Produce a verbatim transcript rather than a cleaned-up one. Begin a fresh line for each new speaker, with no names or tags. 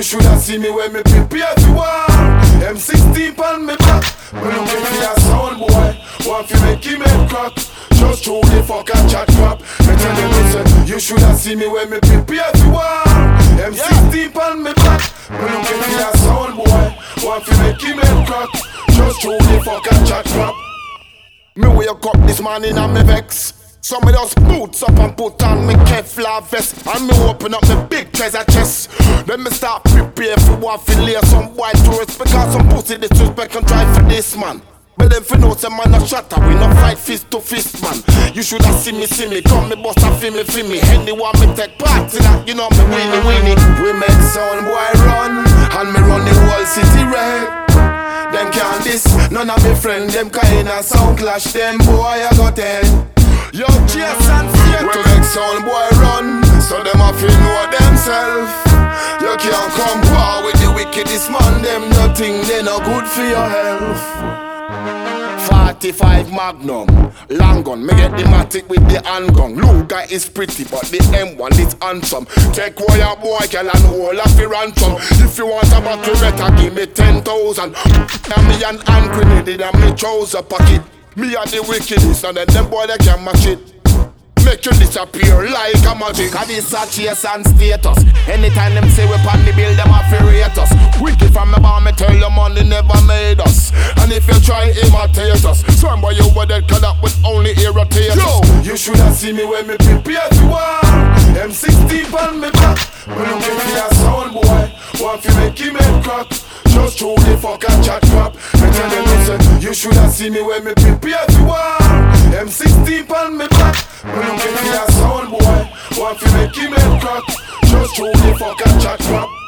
shoulda seen me when me prepare for war. M sixteen pan me back. Me looking for a sound boy. Want fi make him head crack. Just throw the fuck and chat crap. Me tell you listen, you shoulda seen me when me prepare for war. M sixteen pan me back. Me looking for a sound boy. Want fi make him head crack. Just throw the fuck and chat crap. Me wake up this morning and me vex. So me just boots up and put on me Kevlar vest. And me open up me big treasure chest. Then me start prepare for what fi lay some white tourists. Because some pussy disrespect and try for this man. But them fi know some man a shatter. We no fight fist to fist man. You shoulda see me, see me. Come me bust a fi me, fi me. Anyone me take part in that, you know me winnie winnie. We make sound boy run. And me run the whole city red. Them can't diss, none of me friend. Them kinda sound clash. Them boy I got tell. Yo, chase and fear to make sound boy run. So them have to know themselves. You can't come par with the wickedest man. Them nothing, they no good for your health. forty-five Magnum, long gun. Me get the matic with the handgun. Luger is pretty, but the M one is handsome. Take away your boy, girl, and hold up the ransom. If you want a bottle, better give me ten thousand. And me an hand grenade in me trouser pocket. Me are the wickedest, and then them boy they can match it. Make you disappear like a magic. Cause this a chase and status. Anytime them say we pan the bill, them have to rate us. Wicked from the bar, me tell you money never made us. And if you try imitate us, some boy you were dead cut up with only irritators. Yo, you shoulda seen me when me prepare for war. M sixteen pan me back. Me looking for a sound boy. Want fi make him head crack. Just throw the fuck and chat crap. Me tell you listen, you shoulda seen me when me prepare for war. M sixteen pan me back. Me looking for a sound boy. Want fi make him head crack. Just throw the fuck and chat crap.